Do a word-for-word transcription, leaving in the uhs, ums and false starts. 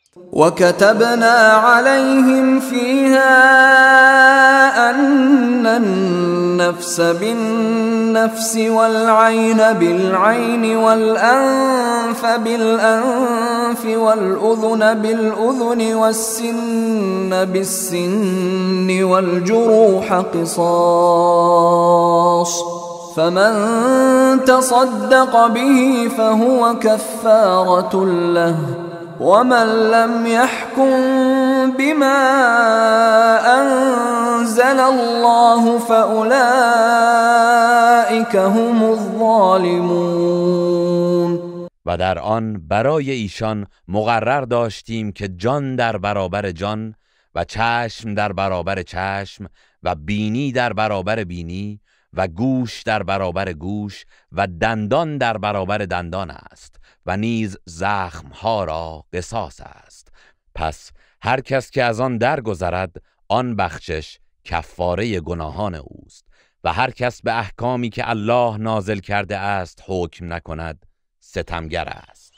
وكتبنا عليهم فيها أن النفس بالنفس والعين بالعين والأنف بالأنف والأذن بالأذن والسن بالسن والجروح قصاص فمن تصدق به فهو كفارة له ومن لم يحكم بما أنزل الله فأولئك هم الظالمون. و در آن برای ایشان مقرر داشتیم که جان در برابر جان و چشم در برابر چشم و بینی در برابر بینی و گوش در برابر گوش و دندان در برابر دندان است و نیز زخمها را قصاص است. پس هر کس که از آن درگذرد آن بخشش کفاره گناهان اوست و هر کس به احکامی که الله نازل کرده است حکم نکند ستمگر است.